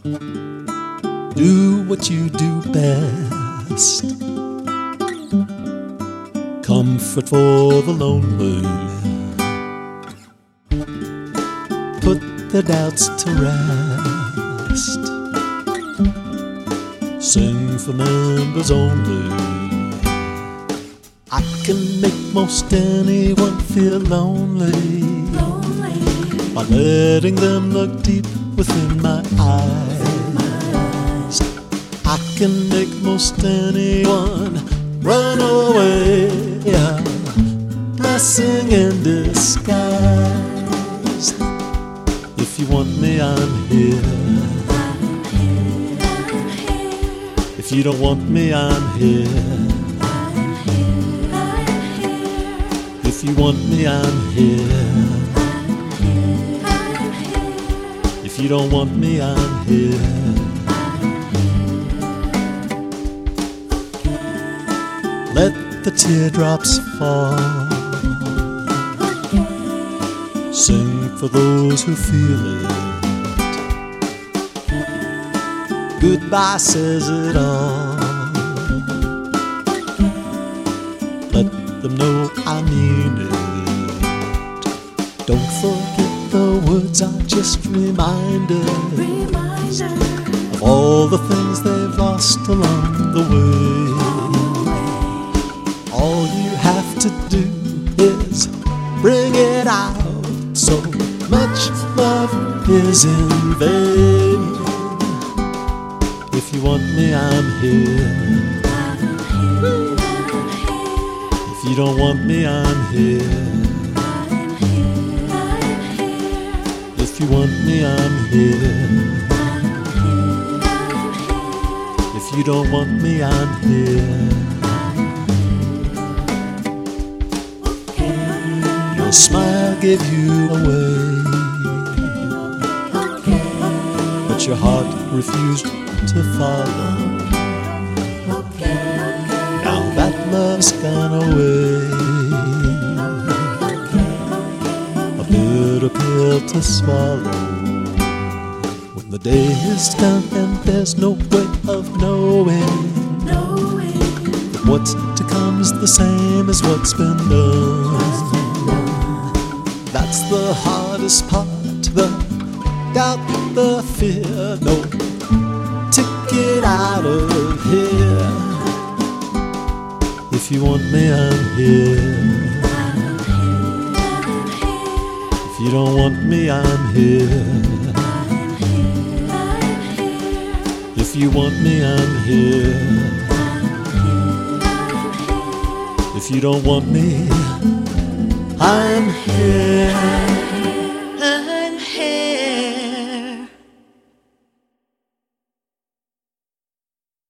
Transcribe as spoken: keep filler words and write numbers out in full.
Do what you do best. Comfort for the lonely. Put the doubts to rest. Sing for members only. I can make most anyone feel lonely, lonely. By letting them look deep within my eyes. I can make most anyone run away. Blessing in disguise. If you want me, I'm here. If you don't want me, I'm here. If you want me, I'm here. If you don't want me, I'm here. Let the teardrops fall. Sing for those who feel it. Goodbye says it all. Let them know I mean it. Don't forget the words are just reminders Reminder. Of all the things they've lost along the way. All you have to do is bring it out. So much love is in vain. If you want me, I'm here. If you don't want me, I'm here. If you want me, I'm here. If you don't want me, I'm here. Your smile gave you away, but your heart refused to follow. Now that love's gone away, a bitter pill to swallow. When the day is done and there's no way of knowing that what's to come's the same as what's been done. That's the hardest part, the doubt, the fear. No ticket out of here. If you want me, I'm here. If you don't want me, I'm here. If you want me, I'm here. If you don't want me, I'm here.